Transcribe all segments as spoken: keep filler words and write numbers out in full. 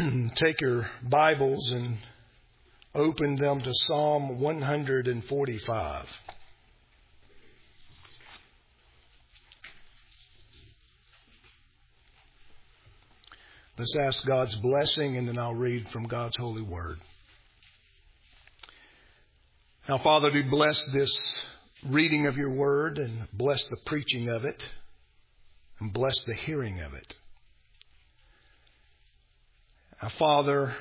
take your Bibles and open them to Psalm one forty-five. Let's ask God's blessing, and then I'll read from God's holy word. Now, Father, do bless this reading of your word and bless the preaching of it and bless the hearing of it. Now, Father,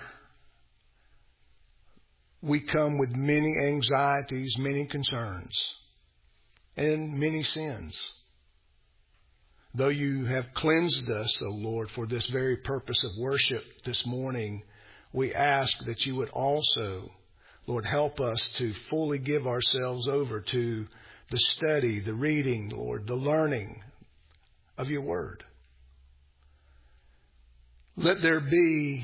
we come with many anxieties, many concerns, and many sins. Though you have cleansed us, O Lord, for this very purpose of worship this morning, we ask that you would also, Lord, help us to fully give ourselves over to the study, the reading, Lord, the learning of your word. Let there be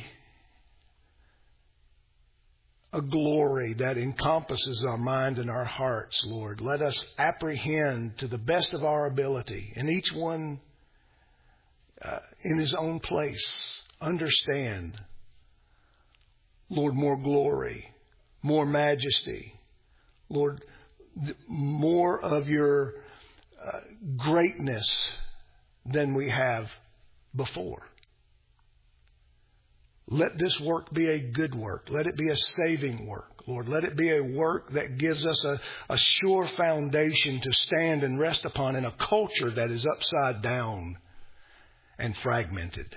a glory that encompasses our mind and our hearts, Lord. Let us apprehend to the best of our ability, and each one uh, in his own place, understand, Lord, more glory, more majesty, Lord, more of your uh, greatness than we have before. Let this work be a good work. Let it be a saving work, Lord. Let it be a work that gives us a, a sure foundation to stand and rest upon in a culture that is upside down and fragmented.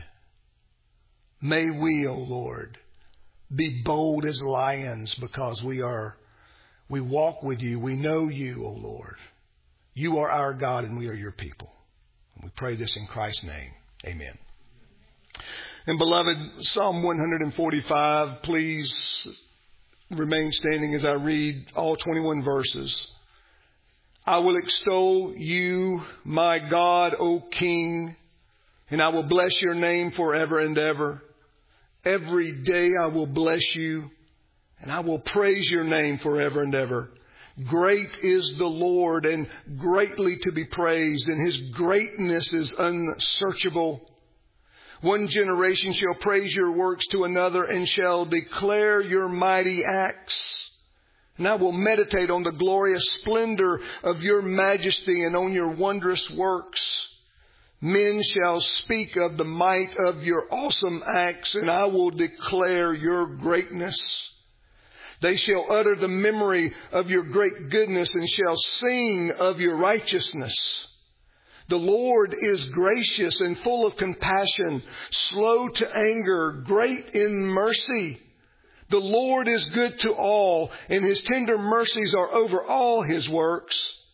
May we, O Lord, be bold as lions because we are, we walk with you. We know you, O Lord. You are our God and we are your people. And we pray this in Christ's name. Amen. And beloved, Psalm one forty-five, please remain standing as I read all twenty-one verses. I will extol you, my God, O King, and I will bless your name forever and ever. Every day I will bless you, and I will praise your name forever and ever. Great is the Lord, and greatly to be praised, and his greatness is unsearchable. One generation shall praise your works to another and shall declare your mighty acts. And I will meditate on the glorious splendor of your majesty and on your wondrous works. Men shall speak of the might of your awesome acts, and I will declare your greatness. They shall utter the memory of your great goodness and shall sing of your righteousness. The Lord is gracious and full of compassion, slow to anger, great in mercy. The Lord is good to all, and his tender mercies are over all his works.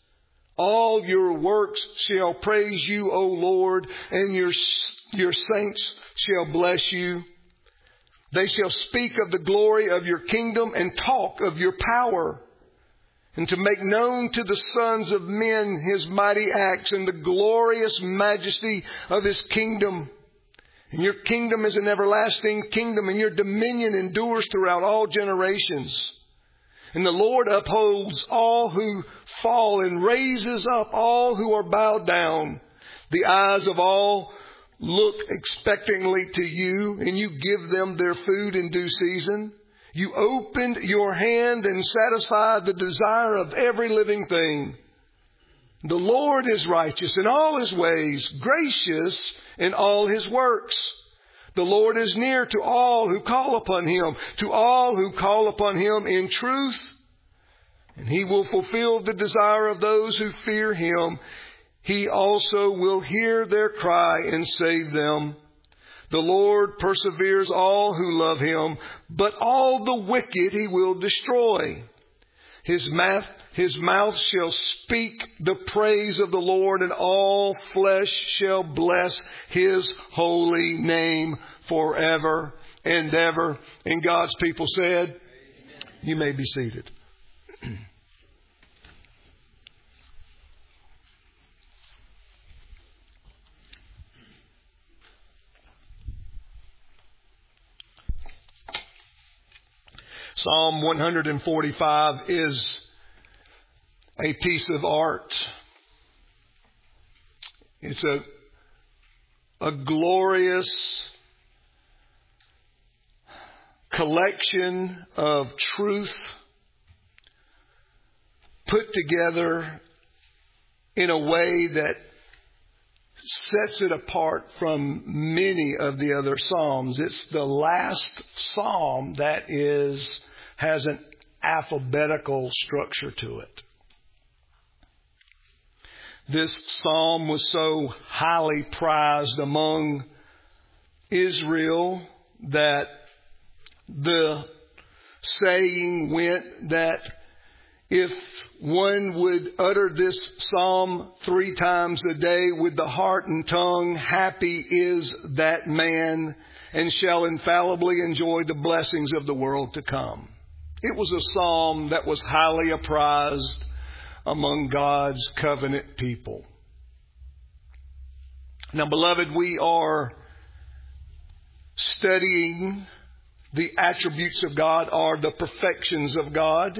All your works shall praise you, O Lord, and your, your saints shall bless you. They shall speak of the glory of your kingdom and talk of your power, and to make known to the sons of men his mighty acts and the glorious majesty of his kingdom. And your kingdom is an everlasting kingdom, and your dominion endures throughout all generations. And the Lord upholds all who fall and raises up all who are bowed down. The eyes of all look expectantly to you, and you give them their food in due season. You opened your hand and satisfied the desire of every living thing. The Lord is righteous in all his ways, gracious in all his works. The Lord is near to all who call upon him, to all who call upon him in truth. And he will fulfill the desire of those who fear him. He also will hear their cry and save them. The Lord perseveres all who love him, but all the wicked he will destroy. His mouth, his mouth shall speak the praise of the Lord, and all flesh shall bless his holy name forever and ever. And God's people said, amen. You may be seated. Psalm one forty-five is a piece of art. It's a, a glorious collection of truth put together in a way that sets it apart from many of the other Psalms. It's the last Psalm that is has an alphabetical structure to it. This Psalm was so highly prized among Israel that the saying went that if one would utter this psalm three times a day with the heart and tongue, happy is that man and shall infallibly enjoy the blessings of the world to come. It was a psalm that was highly prized among God's covenant people. Now, beloved, we are studying the attributes of God, or the perfections of God.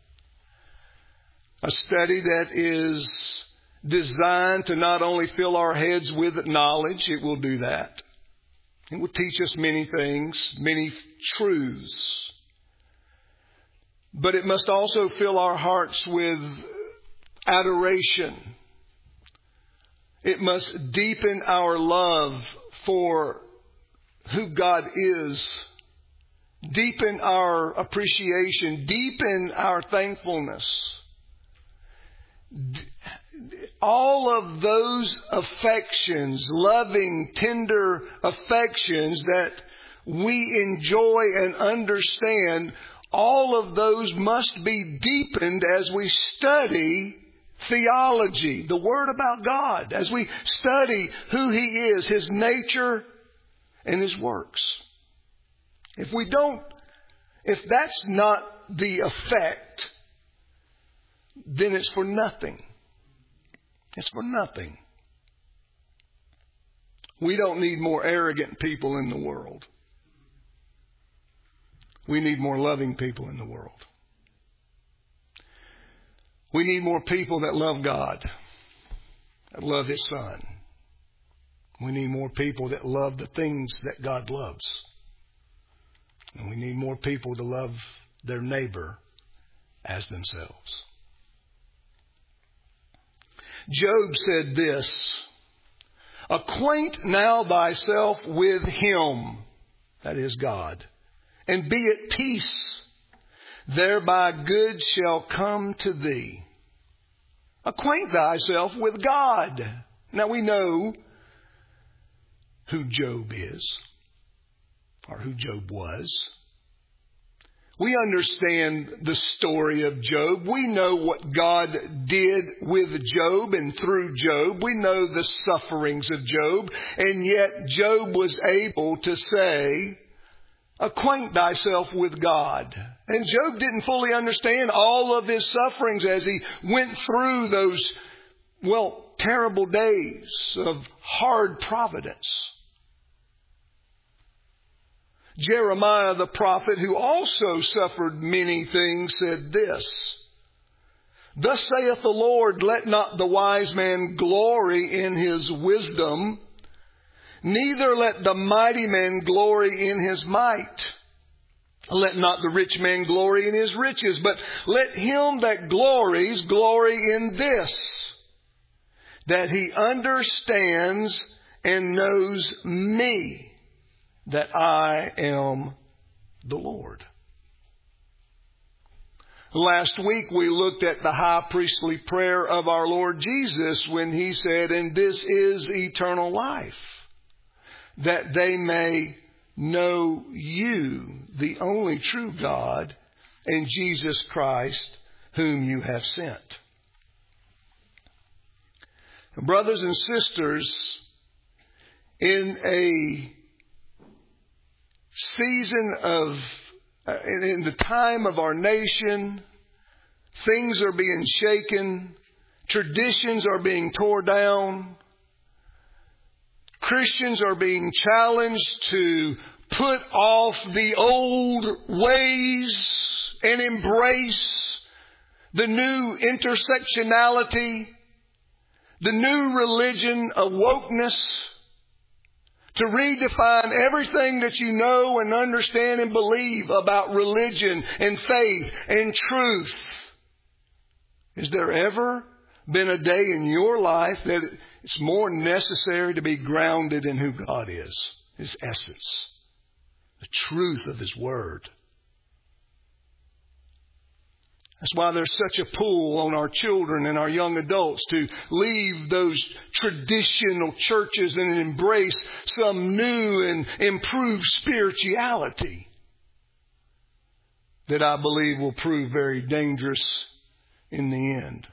A study that is designed to not only fill our heads with knowledge, it will do that. It will teach us many things, many truths. But it must also fill our hearts with adoration. It must deepen our love for who God is. Deepen our appreciation. Deepen our thankfulness. All of those affections, loving, tender affections that we enjoy and understand, all of those must be deepened as we study theology, the Word about God, as we study who He is, His nature, and His works. If we don't, if that's not the effect, then it's for nothing. It's for nothing. We don't need more arrogant people in the world. We need more loving people in the world. We need more people that love God, that love His Son. We need more people that love the things that God loves. And we need more people to love their neighbor as themselves. Job said this, "Acquaint now thyself with Him," that is God, "and be at peace. Thereby good shall come to thee." Acquaint thyself with God. Now we know who Job is, or who Job was. We understand the story of Job. We know what God did with Job and through Job. We know the sufferings of Job. And yet Job was able to say, "Acquaint thyself with God." And Job didn't fully understand all of his sufferings as he went through those, well, terrible days of hard providence. Jeremiah the prophet, who also suffered many things, said this, "Thus saith the Lord, let not the wise man glory in his wisdom, neither let the mighty man glory in his might. Let not the rich man glory in his riches, but let him that glories glory in this, that he understands and knows me, that I am the Lord." Last week we looked at the high priestly prayer of our Lord Jesus when He said, "And this is eternal life, that they may know you, the only true God, and Jesus Christ, whom you have sent." Brothers and sisters, in a season of, uh, in the time of our nation, things are being shaken, traditions are being torn down, Christians are being challenged to put off the old ways and embrace the new intersectionality, the new religion of wokeness, to redefine everything that you know and understand and believe about religion and faith and truth. Has there ever been a day in your life that it's more necessary to be grounded in who God is, His essence, the truth of His Word? That's why there's such a pull on our children and our young adults to leave those traditional churches and embrace some new and improved spirituality that I believe will prove very dangerous in the end.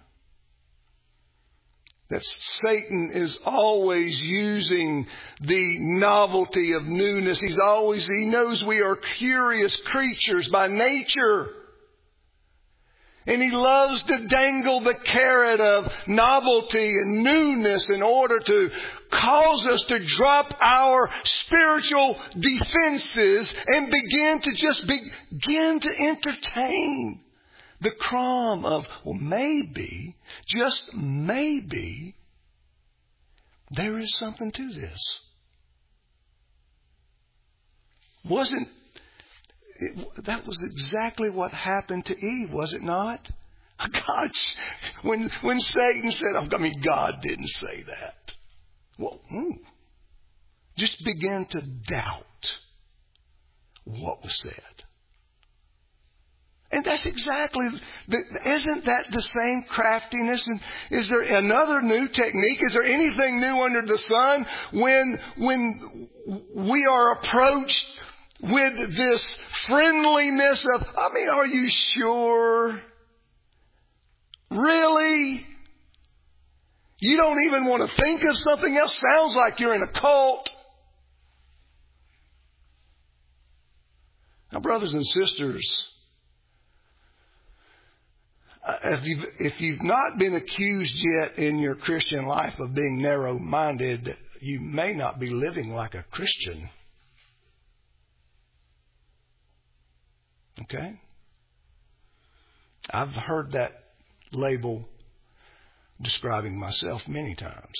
That Satan is always using the novelty of newness. He's always, he knows we are curious creatures by nature. And he loves to dangle the carrot of novelty and newness in order to cause us to drop our spiritual defenses and begin to just begin to entertain the crumb of, well, maybe, just maybe, there is something to this. Wasn't It, that was exactly what happened to Eve, was it not? God, when when Satan said, oh, I mean, God didn't say that. Well, hmm, just begin to doubt what was said. And that's exactly, isn't that the same craftiness? And is there another new technique? Is there anything new under the sun when when we are approached with this friendliness of, I mean, are you sure? Really? You don't even want to think of something else? Sounds like you're in a cult. Now, brothers and sisters, if you've, if you've not been accused yet in your Christian life of being narrow-minded, you may not be living like a Christian. Okay? I've heard that label describing myself many times.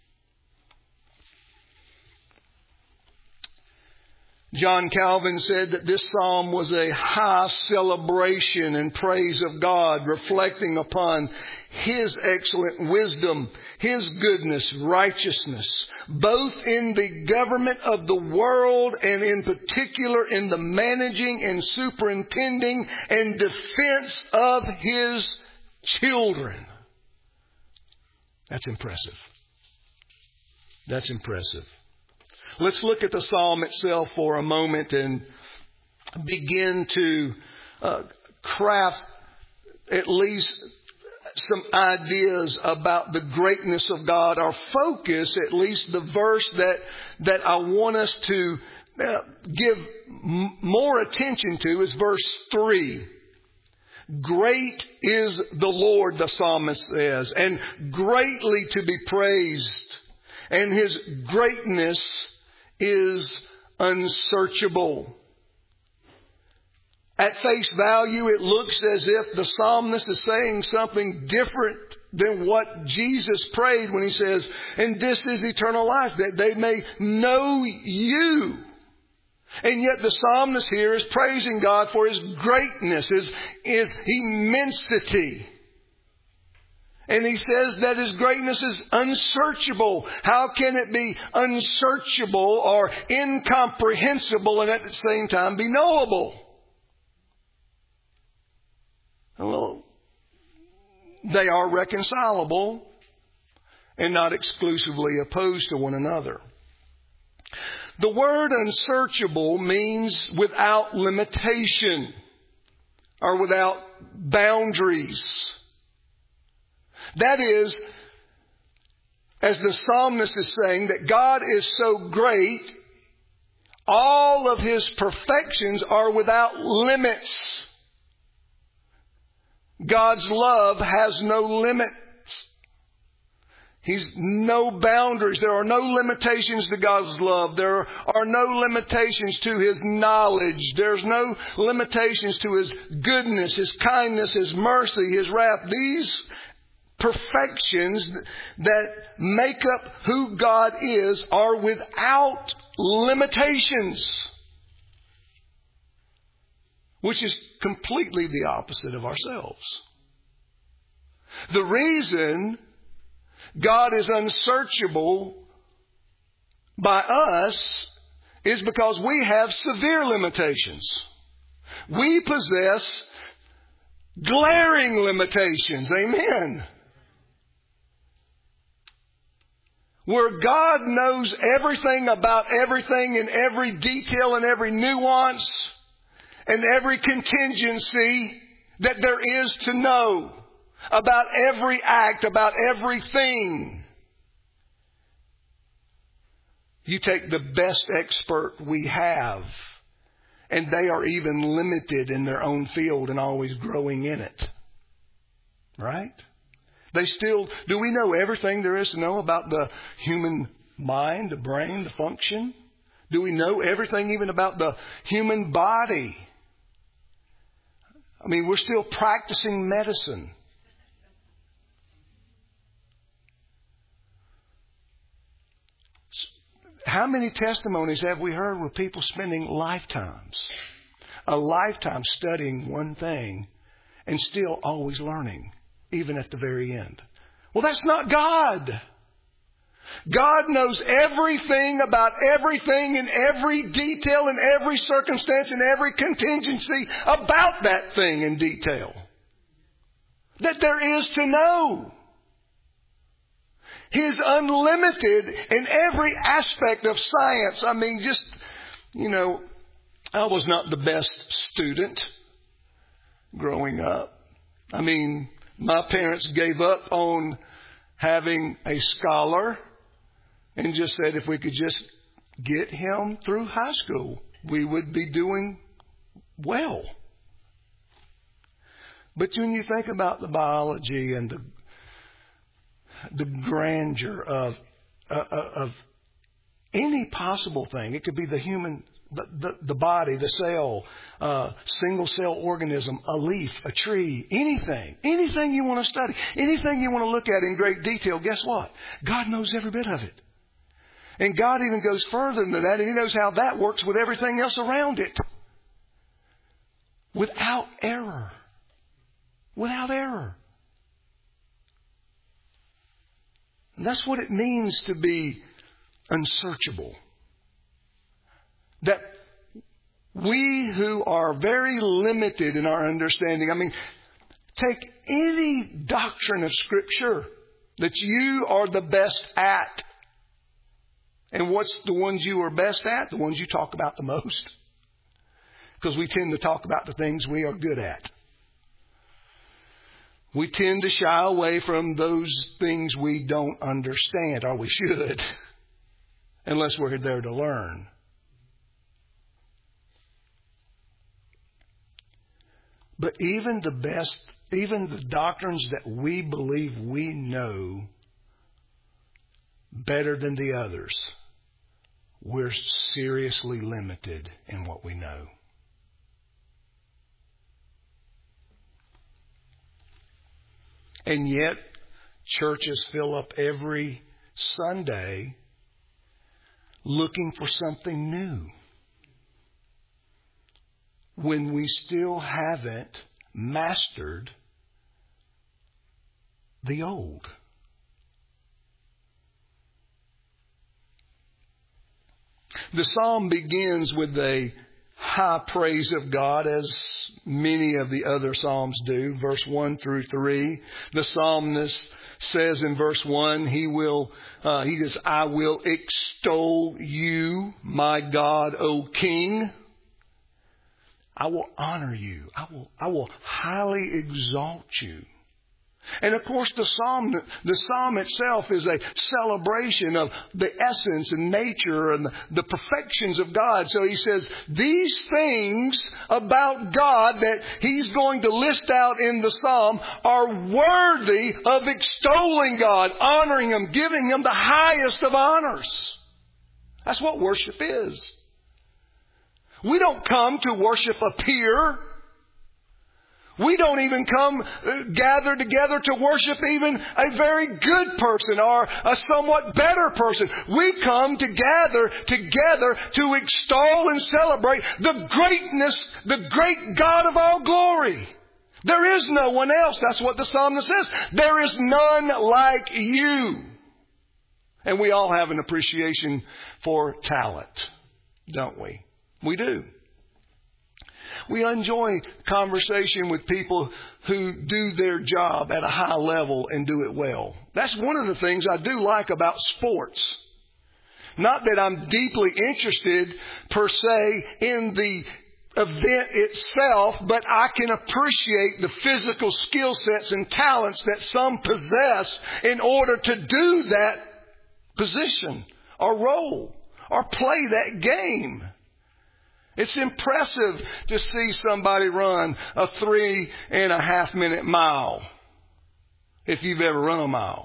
John Calvin said that this psalm was a high celebration and praise of God, reflecting upon His excellent wisdom, His goodness, righteousness, both in the government of the world and in particular in the managing and superintending and defense of His children. That's impressive. That's impressive. Let's look at the psalm itself for a moment and begin to uh, craft at least some ideas about the greatness of God. Our focus, at least the verse that that I want us to uh, give m- more attention to, is verse three. Great is the Lord, the psalmist says, and greatly to be praised, and His greatness is unsearchable. At face value, it looks as if the psalmist is saying something different than what Jesus prayed when He says, and this is eternal life, that they may know you. And yet the psalmist here is praising God for His greatness, His, His immensity. And he says that His greatness is unsearchable. How can it be unsearchable or incomprehensible and at the same time be knowable? Well, they are reconcilable and not exclusively opposed to one another. The word unsearchable means without limitation or without boundaries. That is, as the psalmist is saying, that God is so great, all of His perfections are without limits. God's love has no limits. He's no boundaries. There are no limitations to God's love. There are no limitations to His knowledge. There's no limitations to His goodness, His kindness, His mercy, His wrath. These perfections that make up who God is are without limitations, which is completely the opposite of ourselves. The reason God is unsearchable by us is because we have severe limitations. We possess glaring limitations. Amen. Where God knows everything about everything in every detail and every nuance and every contingency that there is to know about every act, about everything. You take the best expert we have, and they are even limited in their own field and always growing in it. Right? They still, do we know everything there is to know about the human mind, the brain, the function? Do we know everything even about the human body? I mean, we're still practicing medicine. How many testimonies have we heard with people spending lifetimes, a lifetime studying one thing and still always learning, even at the very end? Well, that's not God. God knows everything about everything in every detail, in every circumstance, in every contingency about that thing in detail that there is to know. He is unlimited in every aspect of science. I mean, just, you know, I was not the best student growing up. I mean, my parents gave up on having a scholar and just said if we could just get him through high school, we would be doing well. But when you think about the biology and the the grandeur of uh, of any possible thing, it could be the human, the, the, the body, the cell, uh, single cell organism, a leaf, a tree, anything, anything you want to study, anything you want to look at in great detail, guess what? God knows every bit of it. And God even goes further than that, and He knows how that works with everything else around it. Without error. Without error. And that's what it means to be unsearchable. That we who are very limited in our understanding, I mean, take any doctrine of Scripture that you are the best at. And what's the ones you are best at? The ones you talk about the most. Because we tend to talk about the things we are good at. We tend to shy away from those things we don't understand, or we should, unless we're there to learn. But even the best, even the doctrines that we believe we know better than the others, we're seriously limited in what we know. And yet, churches fill up every Sunday looking for something new, when we still haven't mastered the old. The psalm begins with a high praise of God, as many of the other psalms do, verse one through three. The psalmist says in verse one, he will, uh, he says, I will extol you, my God, O King. I will honor you. I will, I will highly exalt you. And of course, the psalm, the psalm itself is a celebration of the essence and nature and the perfections of God. So he says, these things about God that he's going to list out in the psalm are worthy of extolling God, honoring Him, giving Him the highest of honors. That's what worship is. We don't come to worship a peer. We don't even come uh, gather together to worship even a very good person or a somewhat better person. We come to gather together to extol and celebrate the greatness, the great God of all glory. There is no one else. That's what the psalmist says. There is none like you. And we all have an appreciation for talent, don't we? We do. We enjoy conversation with people who do their job at a high level and do it well. That's one of the things I do like about sports. Not that I'm deeply interested per se in the event itself, but I can appreciate the physical skill sets and talents that some possess in order to do that position or role or play that game. It's impressive to see somebody run a three and a half minute mile. If you've ever run a mile.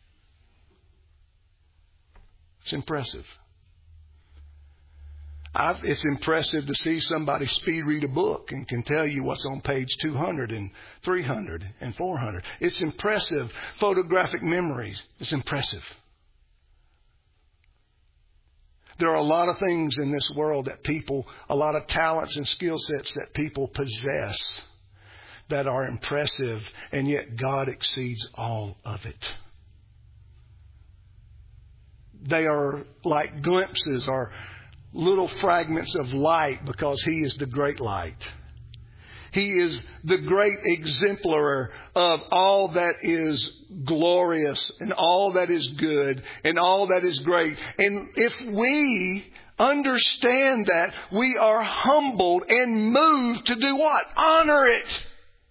It's impressive. I've, it's impressive to see somebody speed read a book and can tell you what's on page two hundred and three hundred and four hundred. It's impressive. Photographic memories. It's impressive. There are a lot of things in this world that people, a lot of talents and skill sets that people possess that are impressive, and yet God exceeds all of it. They are like glimpses or little fragments of light because He is the great light. He is the great exemplar of all that is glorious and all that is good and all that is great. And if we understand that, we are humbled and moved to do what? Honor it.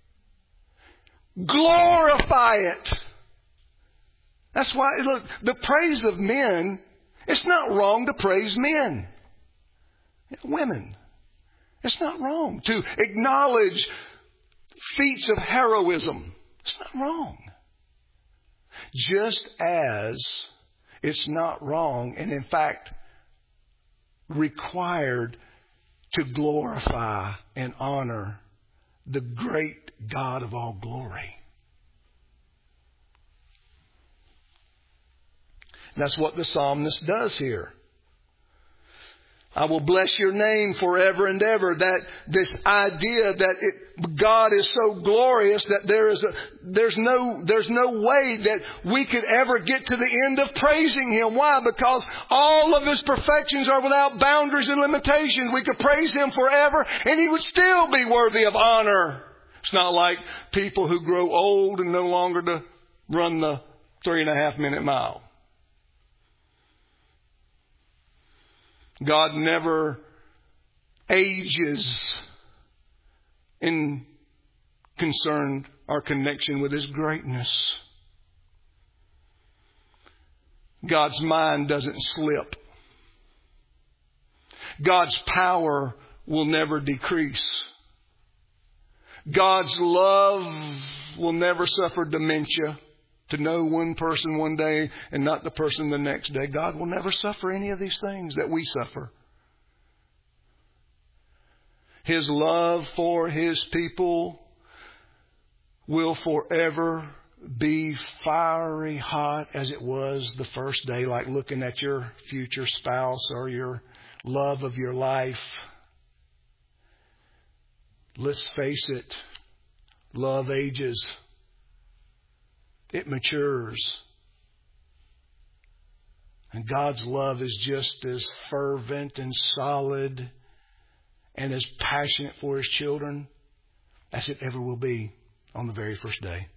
Glorify it. That's why, look, the praise of men, it's not wrong to praise men. Women. It's not wrong to acknowledge feats of heroism. It's not wrong. Just as it's not wrong and in fact required to glorify and honor the great God of all glory. And that's what the psalmist does here. I will bless your name forever and ever. That this idea that it, God is so glorious that there is a, there's no, there's no way that we could ever get to the end of praising Him. Why? Because all of His perfections are without boundaries and limitations. We could praise Him forever and He would still be worthy of honor. It's not like people who grow old and no longer to run the three and a half minute mile. God never ages in concern or connection with His greatness. God's mind doesn't slip. God's power will never decrease. God's love will never suffer dementia. To know one person one day and not the person the next day. God will never suffer any of these things that we suffer. His love for His people will forever be fiery hot as it was the first day, like looking at your future spouse or your love of your life. Let's face it, love ages. It matures. And God's love is just as fervent and solid and as passionate for His children as it ever will be on the very first day.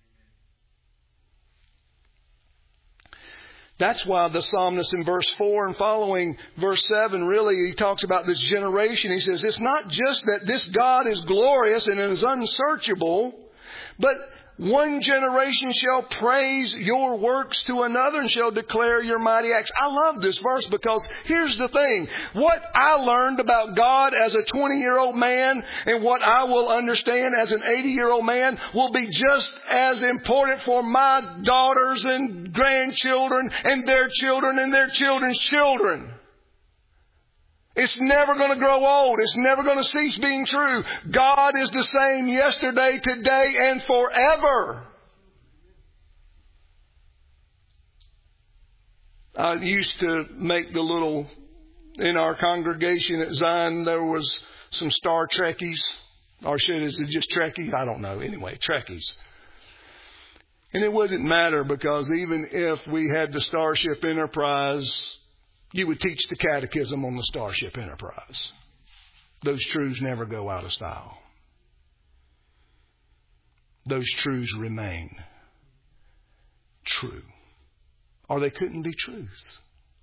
That's why the psalmist in verse four and following verse seven, really, he talks about this generation. He says, it's not just that this God is glorious and is unsearchable, but one generation shall praise your works to another and shall declare your mighty acts. I love this verse because here's the thing. What I learned about God as a twenty-year-old man and what I will understand as an eighty-year-old man will be just as important for my daughters and grandchildren and their children and their children's children. It's never going to grow old. It's never going to cease being true. God is the same yesterday, today, and forever. I used to make the little, in our congregation at Zion, there was some Star Trekkies. Or should is it just Trekkies? I don't know. Anyway, Trekkies. And it wouldn't matter because even if we had the Starship Enterprise, you would teach the catechism on the Starship Enterprise. Those truths never go out of style. Those truths remain true. Or they couldn't be truths.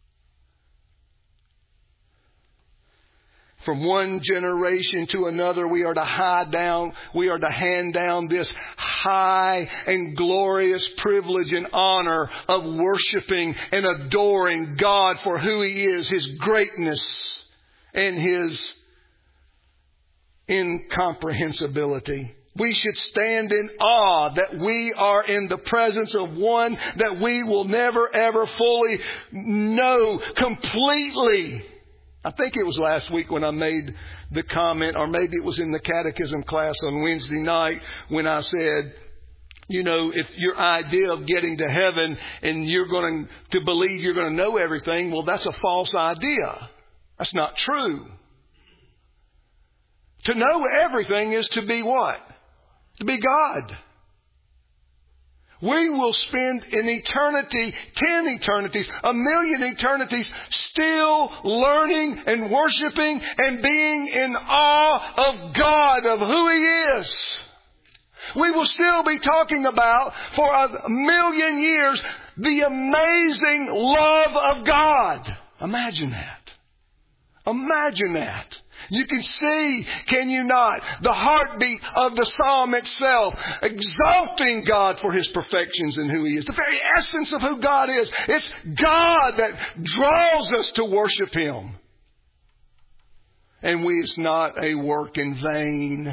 From one generation to another, we are to hide down, we are to hand down this high and glorious privilege and honor of worshiping and adoring God for who He is, His greatness and His incomprehensibility. We should stand in awe that we are in the presence of one that we will never ever fully know completely. I think it was last week when I made the comment, or maybe it was in the catechism class on Wednesday night when I said, you know, if your idea of getting to heaven and you're going to believe you're going to know everything, well, that's a false idea. That's not true. To know everything is to be what? To be God. We will spend an eternity, ten eternities, a million eternities, still learning and worshiping and being in awe of God, of who He is. We will still be talking about, for a million years, the amazing love of God. Imagine that. Imagine that. You can see, can you not, the heartbeat of the psalm itself, exalting God for His perfections and who He is. The very essence of who God is. It's God that draws us to worship Him. And we, it's not a work in vain.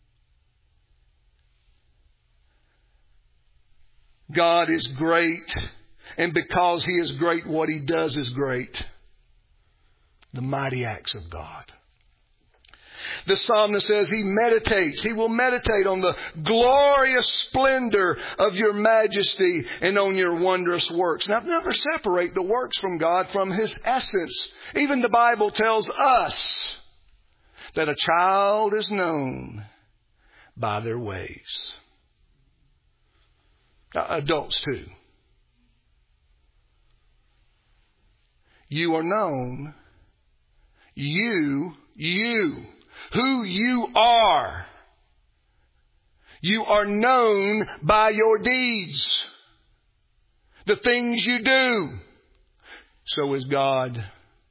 God is great, and because He is great, what He does is great. The mighty acts of God. The psalmist says he meditates. He will meditate on the glorious splendor of your majesty and on your wondrous works. Now, never separate the works from God from His essence. Even the Bible tells us that a child is known by their ways. Now, adults too. You are known. You, you. Who you are. You are known by your deeds. The things you do. So is God.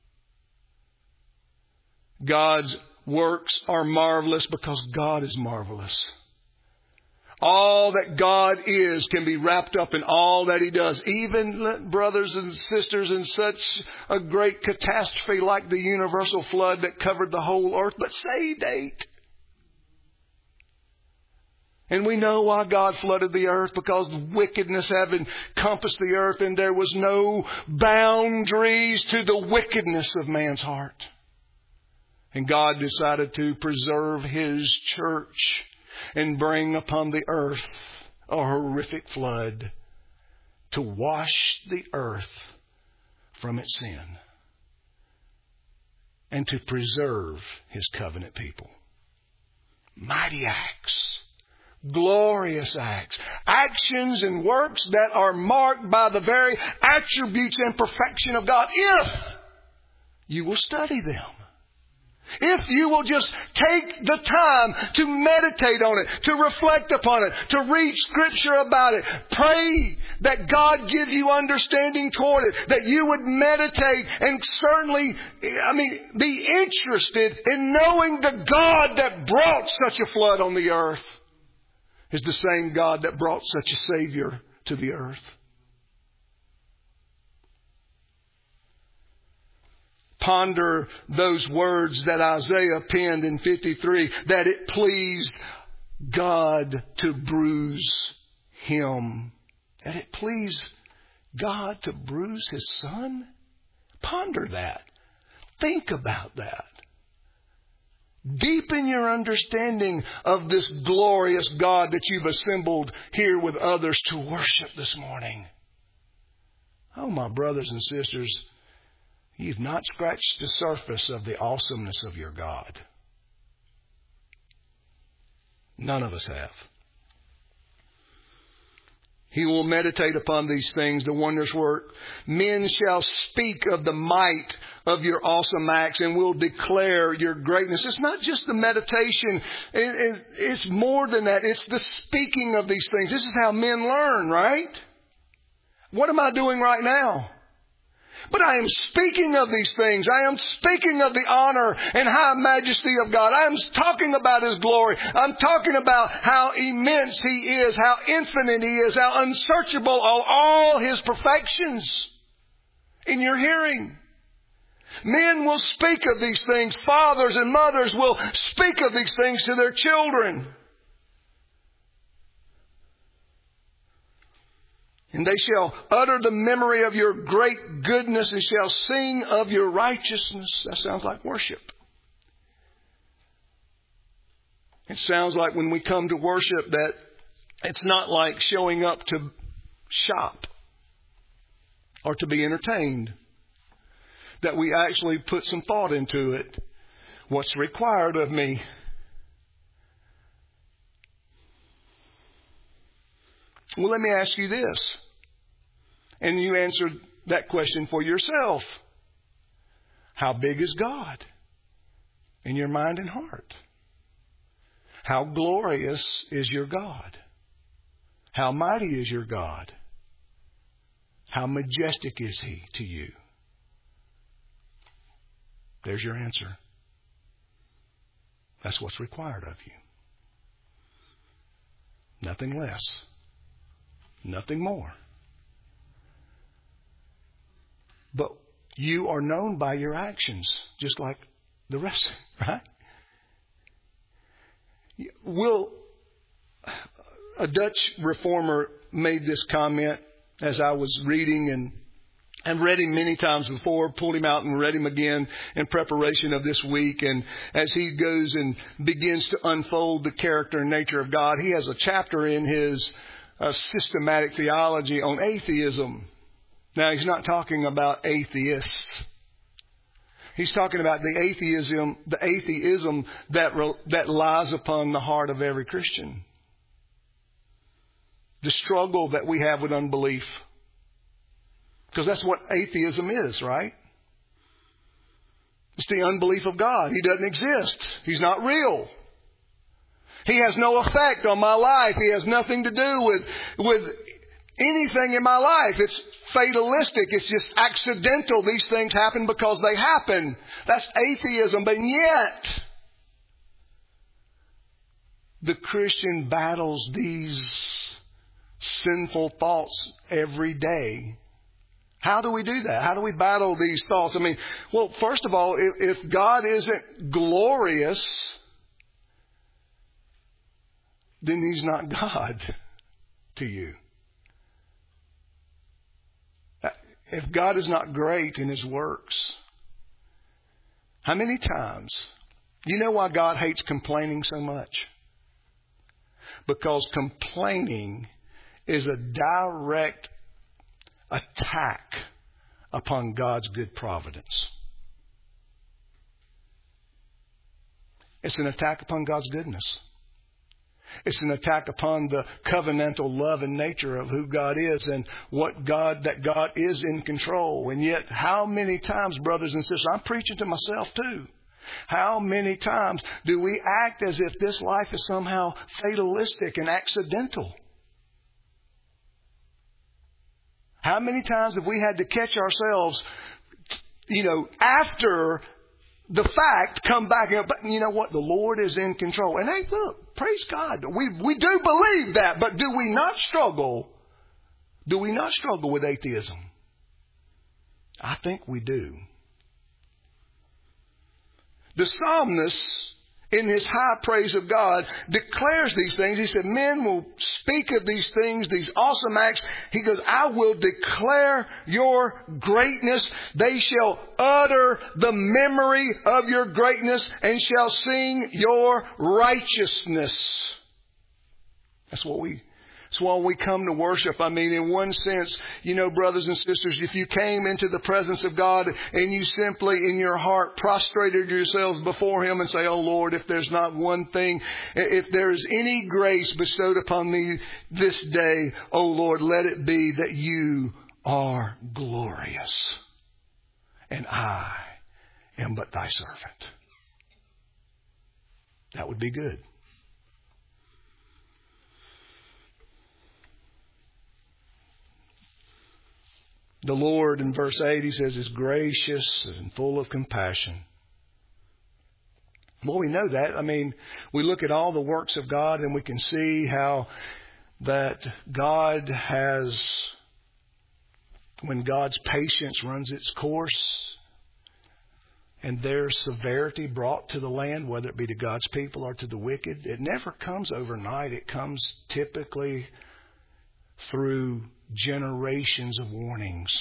God's works are marvelous because God is marvelous. All that God is can be wrapped up in all that He does. Even brothers and sisters in such a great catastrophe like the universal flood that covered the whole earth, but saved eight. And we know why God flooded the earth, because wickedness had encompassed the earth and there was no boundaries to the wickedness of man's heart. And God decided to preserve His church and bring upon the earth a horrific flood to wash the earth from its sin and to preserve His covenant people. Mighty acts, glorious acts, actions and works that are marked by the very attributes and perfection of God, if you will study them. If you will just take the time to meditate on it, to reflect upon it, to read Scripture about it, pray that God give you understanding toward it, that you would meditate and certainly, I mean, be interested in knowing the God that brought such a flood on the earth is the same God that brought such a Savior to the earth. Ponder those words that Isaiah penned in fifty-three, that it pleased God to bruise Him. That it pleased God to bruise His Son? Ponder that. Think about that. Deepen your understanding of this glorious God that you've assembled here with others to worship this morning. Oh, my brothers and sisters, you've not scratched the surface of the awesomeness of your God. None of us have. He will meditate upon these things, the wondrous work. Men shall speak of the might of your awesome acts and will declare your greatness. It's not just the meditation. It, it, it's more than that. It's the speaking of these things. This is how men learn, right? What am I doing right now? But I am speaking of these things. I am speaking of the honor and high majesty of God. I am talking about His glory. I'm talking about how immense He is, how infinite He is, how unsearchable are all His perfections in your hearing. Men will speak of these things. Fathers and mothers will speak of these things to their children. And they shall utter the memory of your great goodness and shall sing of your righteousness. That sounds like worship. It sounds like when we come to worship that it's not like showing up to shop or to be entertained. That we actually put some thought into it. What's required of me? Well, let me ask you this. And you answered that question for yourself. How big is God in your mind and heart? How glorious is your God? How mighty is your God? How majestic is He to you? There's your answer. That's what's required of you. Nothing less. Nothing more. But you are known by your actions, just like the rest, right? Will, a Dutch reformer made this comment as I was reading, and I've read him many times before, pulled him out and read him again in preparation of this week. And as he goes and begins to unfold the character and nature of God, he has a chapter in his uh, systematic theology on atheism. Now, he's not talking about atheists. He's talking about the atheism, the atheism that that lies upon the heart of every Christian. The struggle that we have with unbelief. Because that's what atheism is, right? It's the unbelief of God. He doesn't exist. He's not real. He has no effect on my life. He has nothing to do with, with anything in my life. It's fatalistic. It's just accidental. These things happen because they happen. That's atheism. But yet, the Christian battles these sinful thoughts every day. How do we do that? How do we battle these thoughts? I mean, well, first of all, if, if God isn't glorious, then He's not God to you. If God is not great in His works, how many times? You know why God hates complaining so much? Because complaining is a direct attack upon God's good providence. It's an attack upon God's goodness. It's an attack upon the covenantal love and nature of who God is and what God, that God is in control. And yet, how many times, brothers and sisters, I'm preaching to myself too. How many times do we act as if this life is somehow fatalistic and accidental? How many times have we had to catch ourselves, you know, after the fact, come back and, but you know what? The Lord is in control. And hey, look, praise God. We, we do believe that, but do we not struggle? Do we not struggle with atheism? I think we do. The psalmist in his high praise of God, declares these things. He said, men will speak of these things, these awesome acts. He goes, I will declare your greatness. They shall utter the memory of your greatness and shall sing your righteousness. That's what we That's why we come to worship. I mean, in one sense, you know, brothers and sisters, if you came into the presence of God and you simply in your heart prostrated yourselves before Him and say, oh Lord, if there's not one thing, if there's any grace bestowed upon me this day, oh Lord, let it be that you are glorious and I am but thy servant. That would be good. The Lord, in verse eight, He says, is gracious and full of compassion. Well, we know that. I mean, we look at all the works of God and we can see how that God has, when God's patience runs its course and there's severity brought to the land, whether it be to God's people or to the wicked, it never comes overnight. It comes typically through generations of warnings.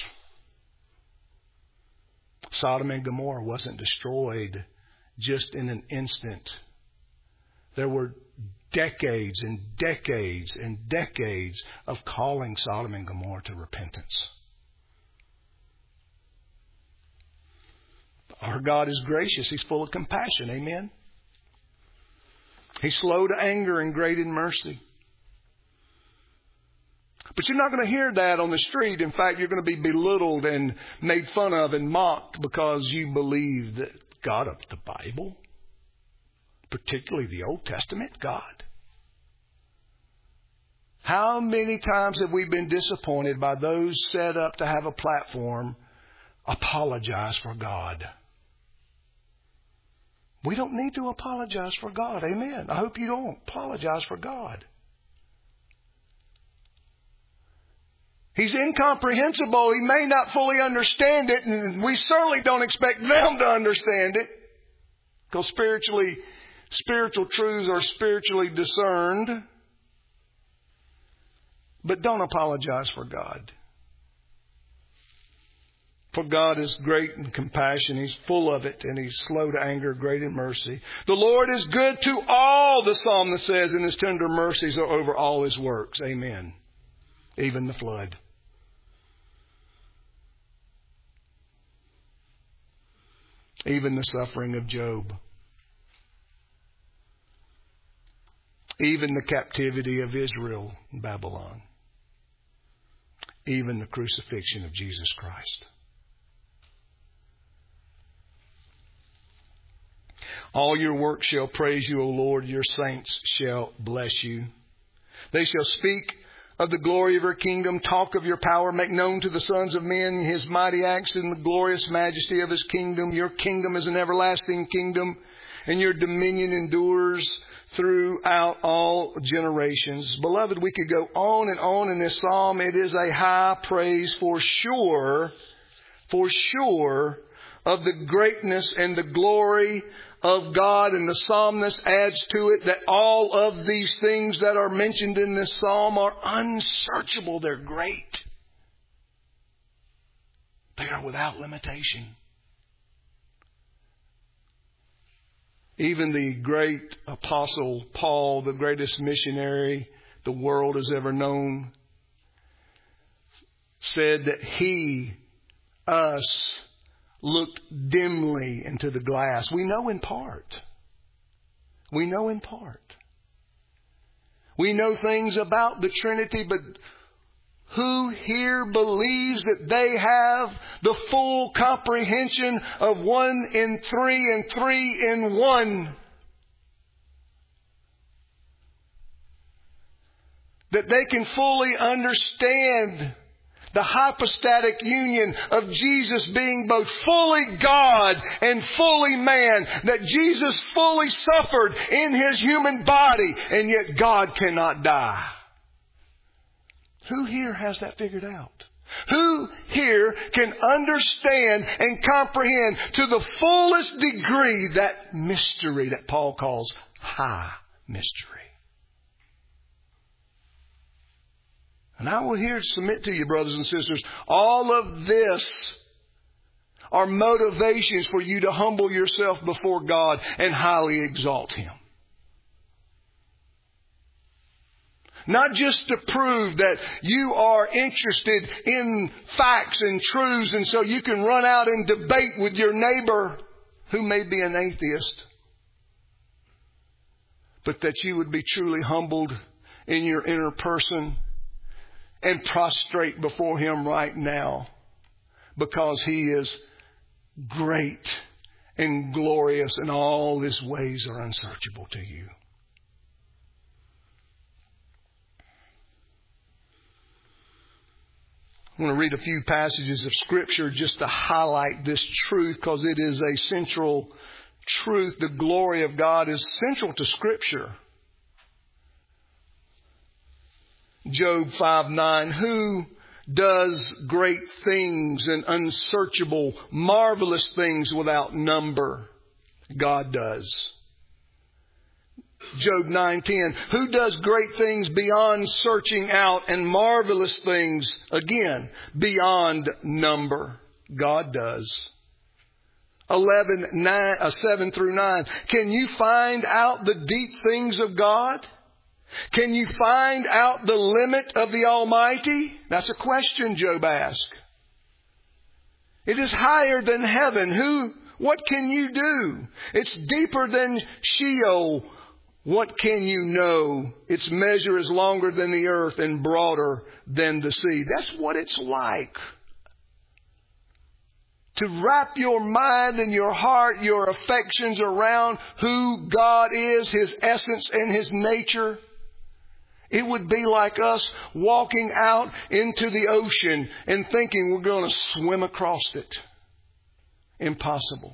Sodom and Gomorrah wasn't destroyed just in an instant. There were decades and decades and decades of calling Sodom and Gomorrah to repentance. Our God is gracious. He's full of compassion. Amen. He's slow to anger and great in mercy. But you're not going to hear that on the street. In fact, you're going to be belittled and made fun of and mocked because you believe that God of the Bible, particularly the Old Testament God. How many times have we been disappointed by those set up to have a platform apologize for God? We don't need to apologize for God. Amen. I hope you don't apologize for God. He's incomprehensible. He may not fully understand it, and we certainly don't expect them to understand it, because spiritually, spiritual truths are spiritually discerned. But don't apologize for God. For God is great in compassion. He's full of it, and He's slow to anger, great in mercy. The Lord is good to all, the psalmist says, and His tender mercies are over all His works. Amen. Even the flood. Even the suffering of Job. Even the captivity of Israel in Babylon. Even the crucifixion of Jesus Christ. All your works shall praise you, O Lord. Your saints shall bless you. They shall speak of the glory of your kingdom, talk of your power, make known to the sons of men His mighty acts and the glorious majesty of His kingdom. Your kingdom is an everlasting kingdom, and your dominion endures throughout all generations. Beloved, we could go on and on in this psalm. It is a high praise for sure, for sure, of the greatness and the glory of God, and the psalmist adds to it that all of these things that are mentioned in this psalm are unsearchable. They're great. They are without limitation. Even the great apostle Paul, the greatest missionary the world has ever known, said that he, us, looked dimly into the glass. We know in part. We know in part. We know things about the Trinity, but who here believes that they have the full comprehension of one in three and three in one? That they can fully understand the hypostatic union of Jesus being both fully God and fully man. That Jesus fully suffered in His human body, and yet God cannot die. Who here has that figured out? Who here can understand and comprehend to the fullest degree that mystery that Paul calls high mystery? And I will here submit to you, brothers and sisters, all of this are motivations for you to humble yourself before God and highly exalt Him. Not just to prove that you are interested in facts and truths and so you can run out and debate with your neighbor who may be an atheist, but that you would be truly humbled in your inner person and prostrate before Him right now, because He is great and glorious and all His ways are unsearchable to you. I want to read a few passages of Scripture just to highlight this truth, because it is a central truth. The glory of God is central to Scripture. Job five nine, who does great things and unsearchable, marvelous things without number? God does. Job nine ten, who does great things beyond searching out and marvelous things, again, beyond number? God does. eleven, nine, uh, seven through nine, can you find out the deep things of God? Can you find out the limit of the Almighty? That's a question Job asked. It is higher than heaven. Who, what can you do? It's deeper than Sheol. What can you know? Its measure is longer than the earth and broader than the sea. That's what it's like. To wrap your mind and your heart, your affections around who God is, His essence and His nature. It would be like us walking out into the ocean and thinking we're going to swim across it. Impossible.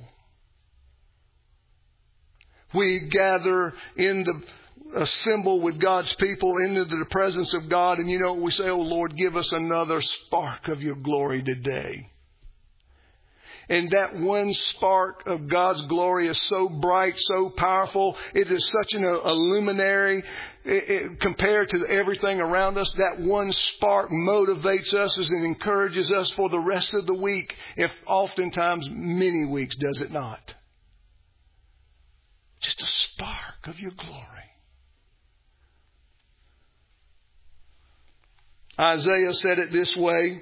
We gather in the assemble with God's people into the presence of God, and you know, we say, oh Lord, give us another spark of your glory today. And that one spark of God's glory is so bright, so powerful. It is such an a luminary it, it, compared to everything around us. That one spark motivates us and encourages us for the rest of the week, if oftentimes many weeks, does it not? Just a spark of your glory. Isaiah said it this way.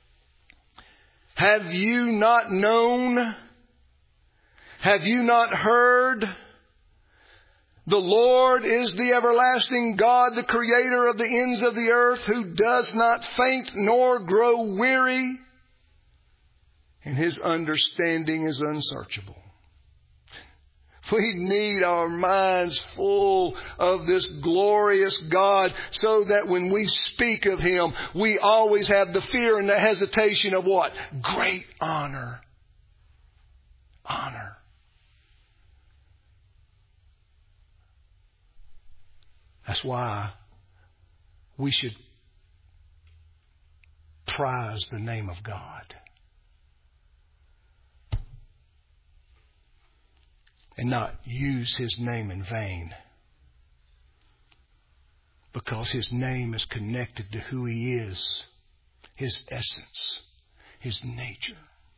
Have you not known? Have you not heard? The Lord is the everlasting God, the creator of the ends of the earth, who does not faint nor grow weary, and His understanding is unsearchable. We need our minds full of this glorious God so that when we speak of Him, we always have the fear and the hesitation of what? Great honor. Honor. That's why we should prize the name of God. And not use His name in vain. Because His name is connected to who He is. His essence. His nature.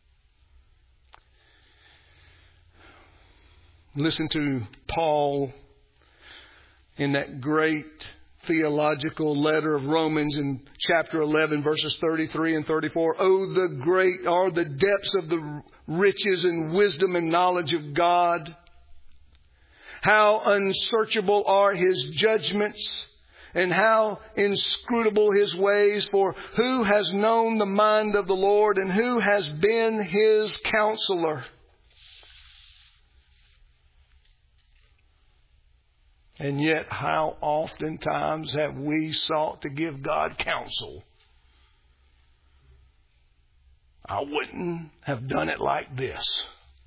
Listen to Paul in that great theological letter of Romans in chapter eleven, verses thirty-three and thirty-four. Oh, the great are the depths of the riches and wisdom and knowledge of God. How unsearchable are His judgments and how inscrutable His ways. For who has known the mind of the Lord, and who has been His counselor? And yet how oftentimes have we sought to give God counsel? I wouldn't have done it like this.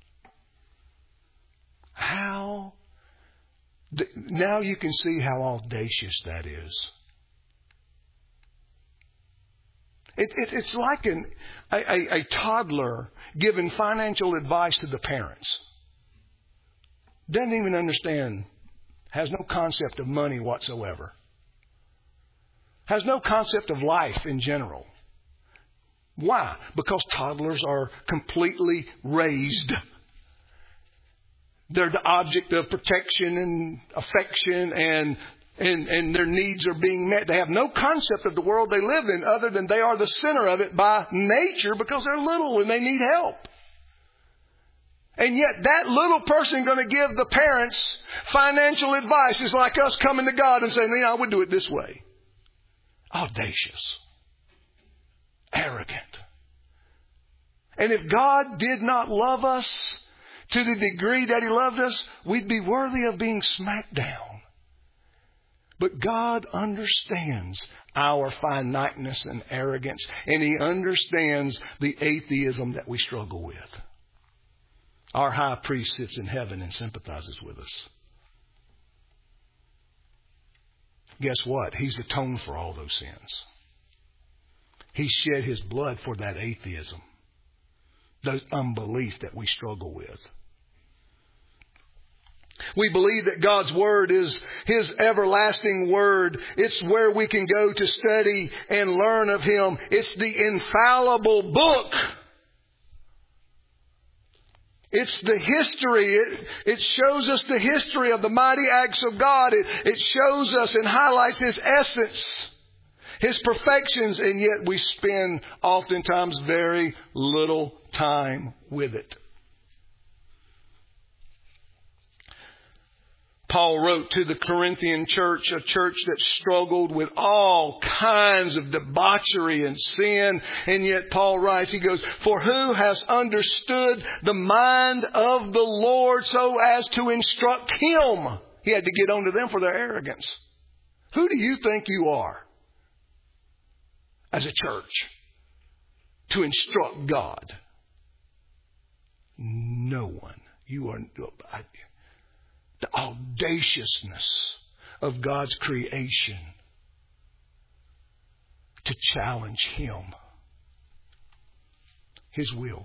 How? Now you can see how audacious that is. It, it, it's like an, a, a, a toddler giving financial advice to the parents. Doesn't even understand, has no concept of money whatsoever. Has no concept of life in general. Why? Because toddlers are completely raised. They're the object of protection and affection, and, and, and their needs are being met. They have no concept of the world they live in other than they are the center of it by nature because they're little and they need help. And yet that little person going to give the parents financial advice is like us coming to God and saying, yeah, I would do it this way. Audacious. Arrogant. And if God did not love us to the degree that He loved us, we'd be worthy of being smacked down. But God understands our finiteness and arrogance, and He understands the atheism that we struggle with. Our high priest sits in heaven and sympathizes with us. Guess what? He's atoned for all those sins. He shed His blood for that atheism, the unbelief that we struggle with. We believe that God's Word is His everlasting Word. It's where we can go to study and learn of Him. It's the infallible book. It's the history. It, it shows us the history of the mighty acts of God. It, it shows us and highlights His essence, His perfections, and yet we spend oftentimes very little time with it. Paul wrote to the Corinthian church, a church that struggled with all kinds of debauchery and sin. And yet Paul writes, he goes, for who has understood the mind of the Lord so as to instruct him? He had to get on to them for their arrogance. Who do you think you are as a church to instruct God? No one. You are... I, The audaciousness of God's creation to challenge Him, His will.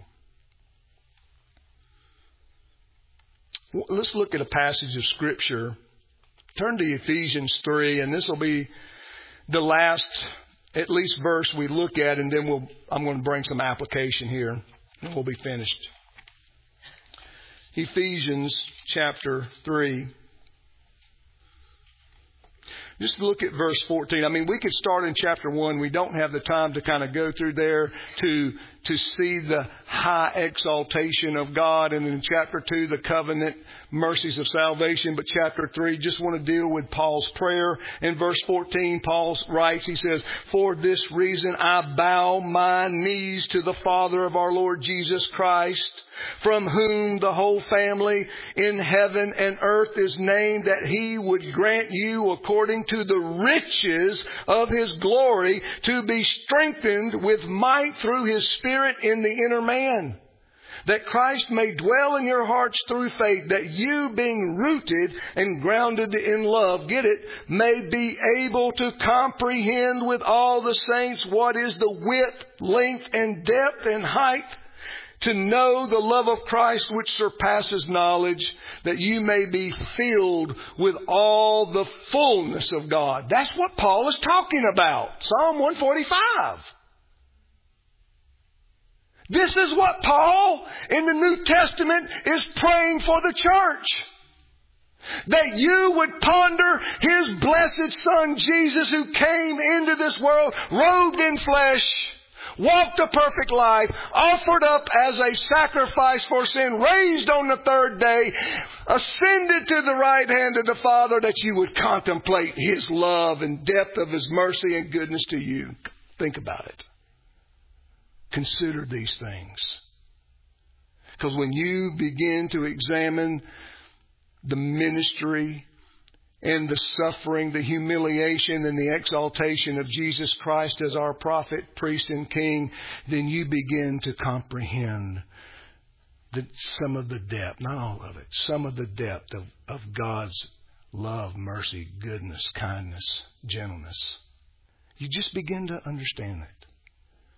Well, let's look at a passage of Scripture. Turn to Ephesians three, and this will be the last, at least, verse we look at, and then we'll, I'm going to bring some application here, and we'll be finished. Ephesians chapter three. Just look at verse fourteen. I mean, we could start in chapter one. We don't have the time to kind of go through there to, to see the high exaltation of God. And in chapter two, the covenant mercies of salvation. But chapter three, just want to deal with Paul's prayer. In verse fourteen, Paul writes, he says, for this reason I bow my knees to the Father of our Lord Jesus Christ, from whom the whole family in heaven and earth is named, that He would grant you according to the riches of His glory to be strengthened with might through His Spirit in the inner man, that Christ may dwell in your hearts through faith, that you, being rooted and grounded in love, get it, may be able to comprehend with all the saints what is the width, length, and depth and height, to know the love of Christ which surpasses knowledge, that you may be filled with all the fullness of God. That's what Paul is talking about. Psalm one forty-five. This is what Paul in the New Testament is praying for the church. That you would ponder His blessed Son Jesus, who came into this world robed in flesh, walked a perfect life, offered up as a sacrifice for sin, raised on the third day, ascended to the right hand of the Father, that you would contemplate His love and depth of His mercy and goodness to you. Think about it. Consider these things. Because when you begin to examine the ministry and the suffering, the humiliation and the exaltation of Jesus Christ as our prophet, priest, and king, then you begin to comprehend the, some of the depth, not all of it, some of the depth of, of God's love, mercy, goodness, kindness, gentleness. You just begin to understand it.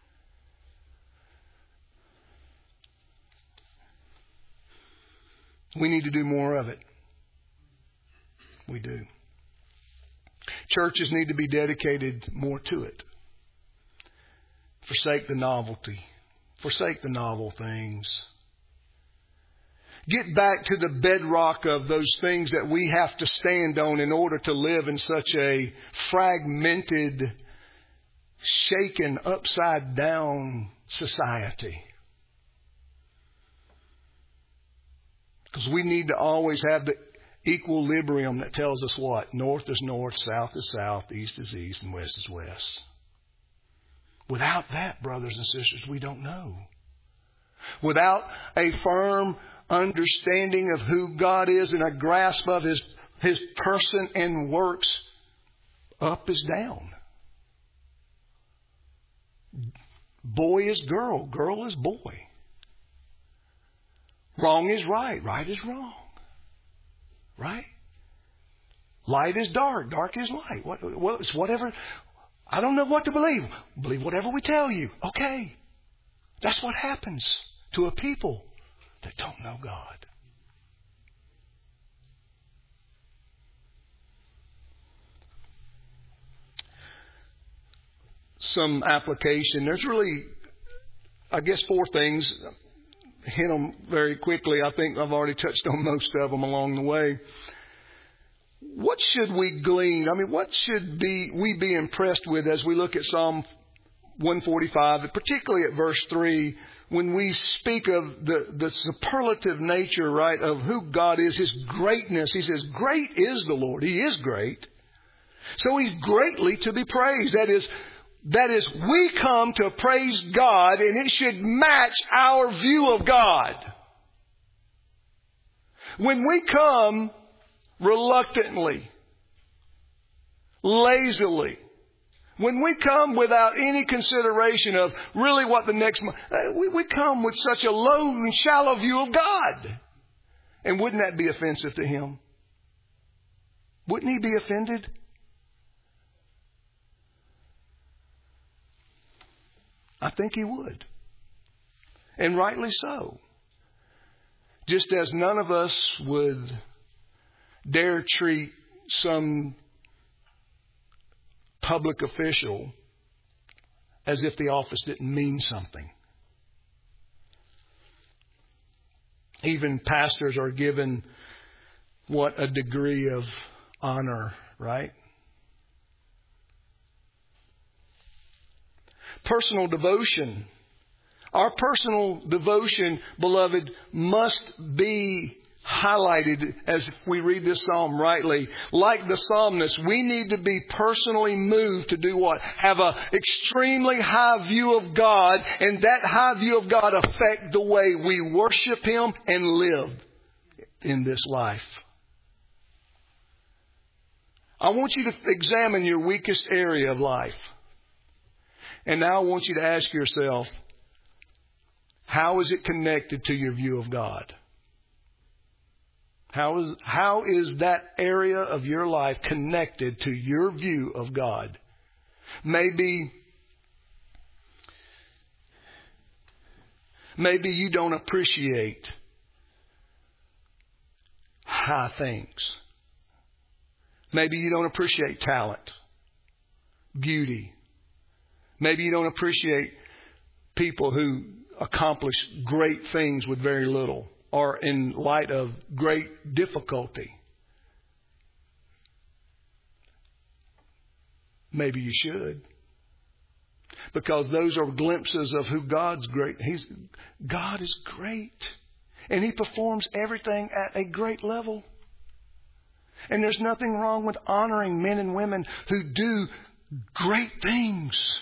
We need to do more of it. We do. Churches need to be dedicated more to it. Forsake the novelty. Forsake the novel things. Get back to the bedrock of those things that we have to stand on in order to live in such a fragmented, shaken, upside down society. Because we need to always have the equilibrium that tells us what? North is north, south is south, east is east, and west is west. Without that, brothers and sisters, we don't know. Without a firm understanding of who God is and a grasp of His, His person and works, up is down. Boy is girl, girl is boy. Wrong is right, right is wrong. Right? Light is dark, dark is light. What, well, it's whatever. I don't know what to believe. Believe whatever we tell you. Okay. That's what happens to a people that don't know God. Some application. There's really, I guess, four things. Hit them very quickly. I think I've already touched on most of them along the way. What should we glean? I mean, what should be we be impressed with as we look at Psalm one forty-five, particularly at verse three, when we speak of the, the superlative nature, right, of who God is, His greatness. He says, great is the Lord. He is great. So He's greatly to be praised. That is, That is, we come to praise God, and it should match our view of God. When we come reluctantly, lazily, when we come without any consideration of really what the next month, we, we come with such a low and shallow view of God. And wouldn't that be offensive to Him? Wouldn't He be offended? I think He would. And rightly so. Just as none of us would dare treat some public official as if the office didn't mean something. Even pastors are given what? A degree of honor, right? Personal devotion. Our personal devotion, beloved, must be highlighted as we read this psalm rightly. Like the psalmist, we need to be personally moved to do what? Have an extremely high view of God, and that high view of God affect the way we worship Him and live in this life. I want you to examine your weakest area of life. And now I want you to ask yourself, how is it connected to your view of God? How is, how is that area of your life connected to your view of God? Maybe, maybe you don't appreciate high things. Maybe you don't appreciate talent, beauty. Maybe you don't appreciate people who accomplish great things with very little, or in light of great difficulty. Maybe you should. Because those are glimpses of who God's great. He's, God is great. And He performs everything at a great level. And there's nothing wrong with honoring men and women who do great things.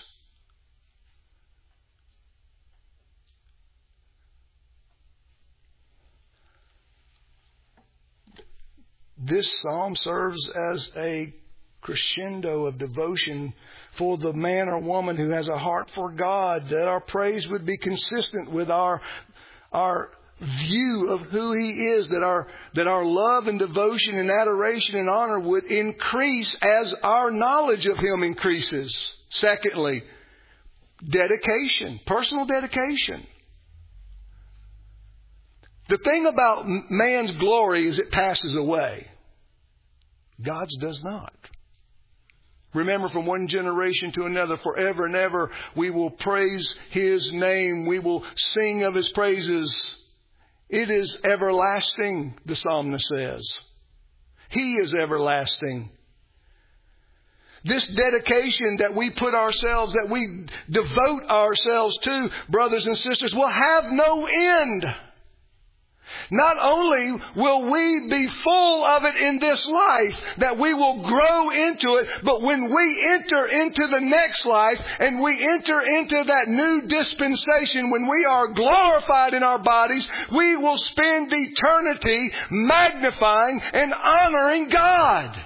This psalm serves as a crescendo of devotion for the man or woman who has a heart for God, that our praise would be consistent with our our view of who He is, that our that our love and devotion and adoration and honor would increase as our knowledge of Him increases. Secondly, dedication, personal dedication. The thing about man's glory is it passes away. God's does not. Remember, from one generation to another, forever and ever, we will praise His name. We will sing of His praises. It is everlasting, the psalmist says. He is everlasting. This dedication that we put ourselves, that we devote ourselves to, brothers and sisters, will have no end. Not only will we be full of it in this life, that we will grow into it, but when we enter into the next life and we enter into that new dispensation, when we are glorified in our bodies, we will spend eternity magnifying and honoring God.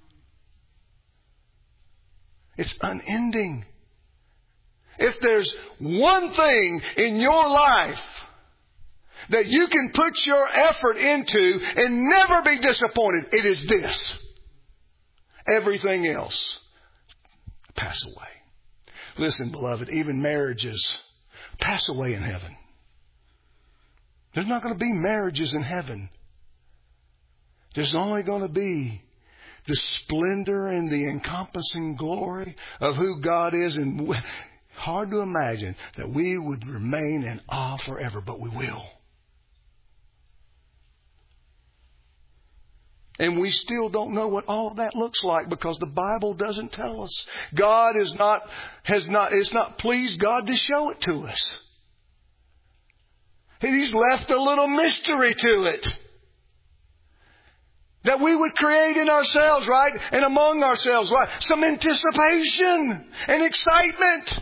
It's unending. If there's one thing in your life that you can put your effort into and never be disappointed, it is this. Everything else pass away. Listen, beloved, even marriages pass away in heaven. There's not going to be marriages in heaven. There's only going to be the splendor and the encompassing glory of who God is. And hard to imagine that we would remain in awe forever, but we will. And we still don't know what all of that looks like because the Bible doesn't tell us. God is not, has not, it's not pleased God to show it to us. He's left a little mystery to it. That we would create in ourselves, right? And among ourselves, right? Some anticipation and excitement.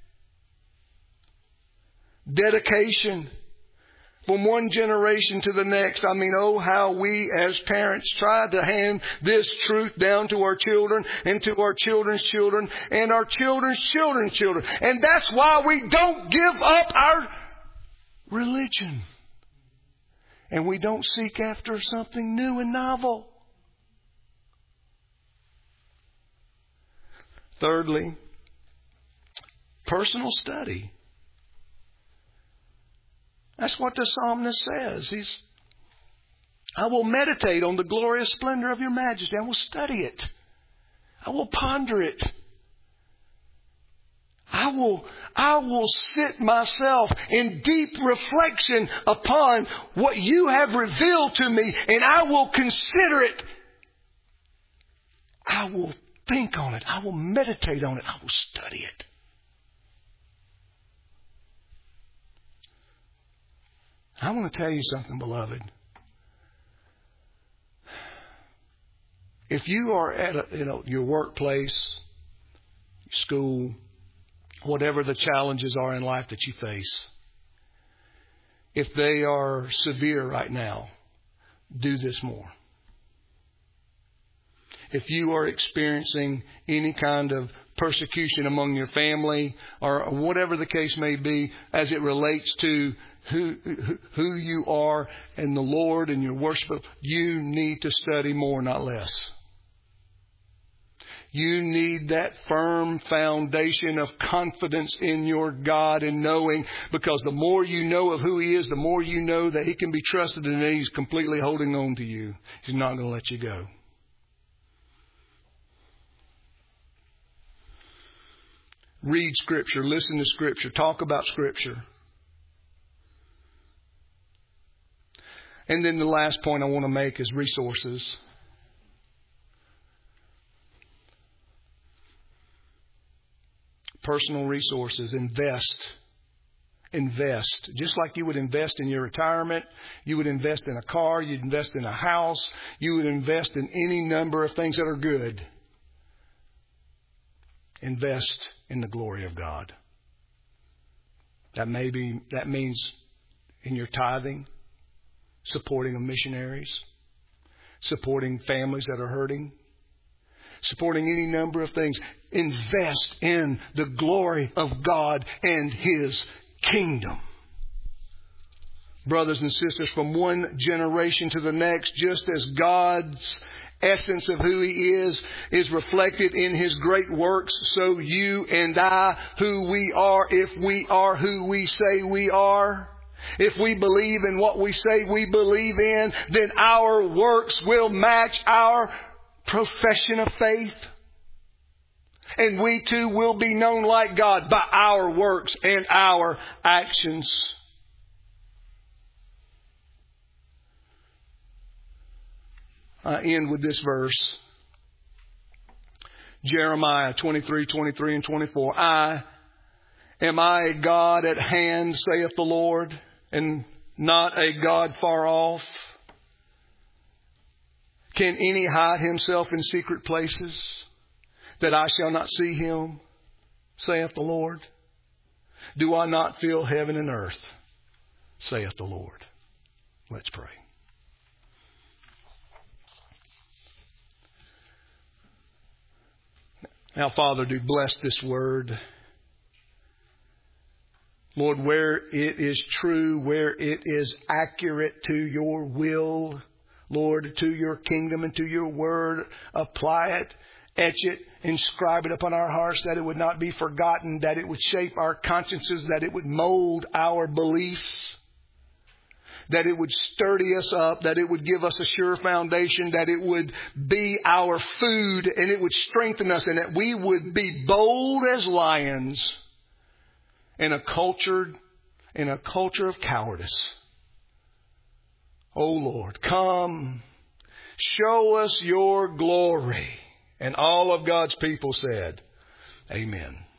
Dedication. From one generation to the next. I mean, oh, how we as parents try to hand this truth down to our children and to our children's children and our children's children's children. And that's why we don't give up our religion. And we don't seek after something new and novel. Thirdly, personal study. That's what the psalmist says. He's, I will meditate on the glorious splendor of your majesty. I will study it. I will ponder it. I will, I will sit myself in deep reflection upon what you have revealed to me, and I will consider it. I will think on it. I will meditate on it. I will study it. I want to tell you something, beloved. If you are at a, you know, your workplace, school, whatever the challenges are in life that you face, if they are severe right now, do this more. If you are experiencing any kind of persecution among your family or whatever the case may be as it relates to who, who, who you are and the Lord and your worship, you need to study more, not less. You need that firm foundation of confidence in your God and knowing, because the more you know of who He is, the more you know that He can be trusted and that He's completely holding on to you. He's not going to let you go. Read Scripture, listen to Scripture, talk about Scripture. And then the last point I want to make is resources. Personal resources. Invest. Invest. Just like you would invest in your retirement, you would invest in a car, you'd invest in a house, you would invest in any number of things that are good. Invest in the glory of God. That may be, that means in your tithing, supporting of missionaries, supporting families that are hurting, supporting any number of things. Invest in the glory of God and His kingdom. Brothers and sisters, from one generation to the next, just as God's essence of who He is is reflected in His great works, so you and I, who we are, if we are who we say we are, if we believe in what we say we believe in, then our works will match our profession of faith. And we too will be known like God by our works and our actions. I end with this verse. Jeremiah twenty-three, twenty-three and twenty-four. I am I a God at hand, saith the Lord, and not a God far off? Can any hide himself in secret places, that I shall not see him, saith the Lord? Do I not fill heaven and earth, saith the Lord? Let's pray. Now, Father, do bless this word. Lord, where it is true, where it is accurate to your will, Lord, to your kingdom and to your word, apply it, etch it, inscribe it upon our hearts, that it would not be forgotten, that it would shape our consciences, that it would mold our beliefs, that it would sturdy us up, that it would give us a sure foundation, that it would be our food and it would strengthen us, and that we would be bold as lions in a culture, in a culture of cowardice. Oh Lord, come, show us your glory. And all of God's people said, Amen.